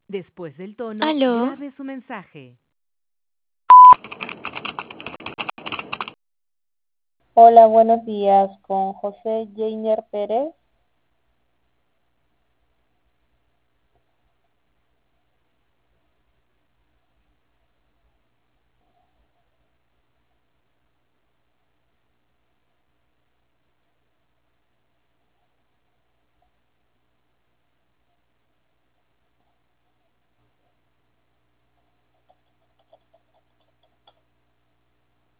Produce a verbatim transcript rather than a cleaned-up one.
Después del tono, Aló, grabe su mensaje. Hola, buenos días, con José Jainer Pérez.